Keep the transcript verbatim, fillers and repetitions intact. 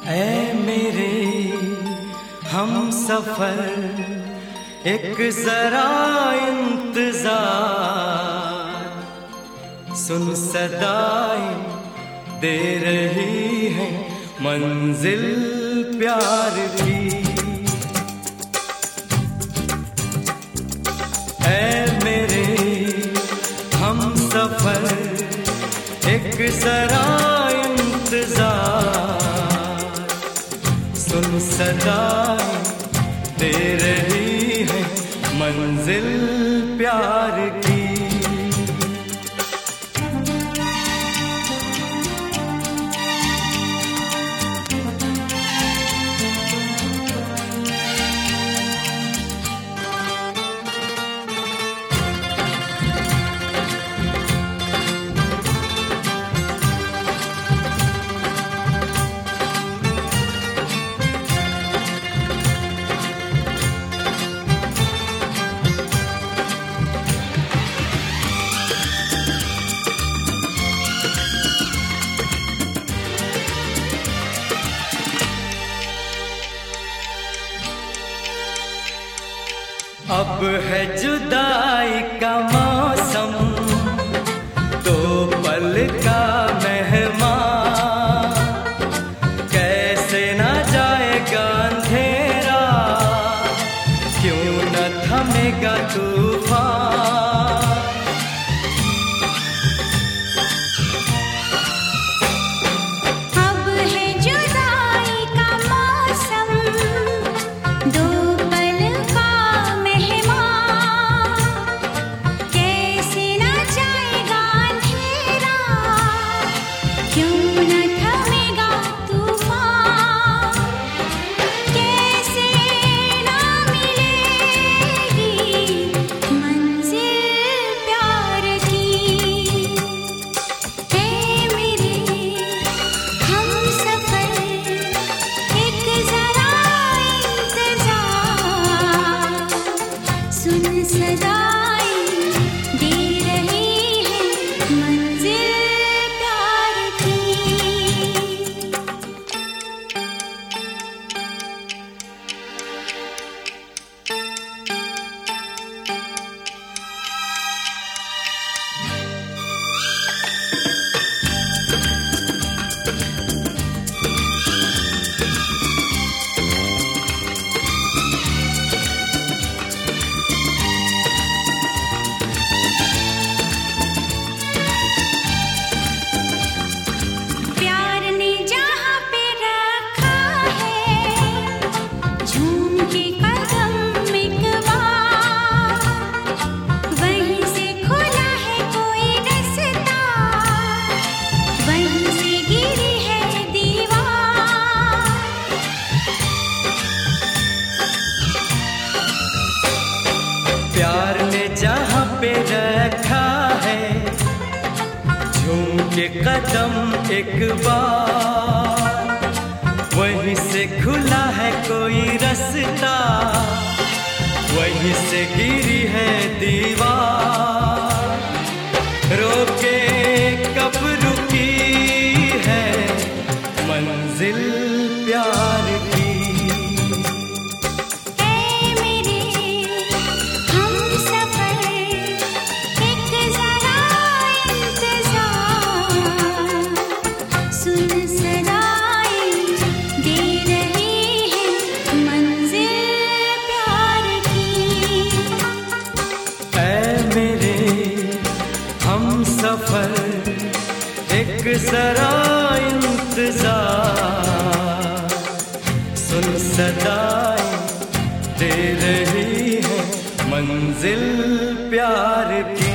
ऐ मेरे हम सफर एक जरा इंतजार, सुन सदाएं दे रही है मंजिल प्यार की। ऐ मेरे हम सफर एक जरा इंतजार, सुन सदाएं दे रही है मंजिल प्यार की। अब है जुदाई का मौसम, दो पल का मेहमान, कैसे ना जाएगा अंधेरा, क्यों न थमेगा तूफान। अब है जुदाई का मौसम, दो प्यार ने जहाँ पे रखा है, झूम के कदम एक बार, वहीं से खुला है कोई रास्ता, वहीं से गिरी है दीवार। रोके कब रुकी है मंजिल प्यार की। सफर एक जरा इंतजार, सुन सदाएं दे रही है मंजिल प्यार की।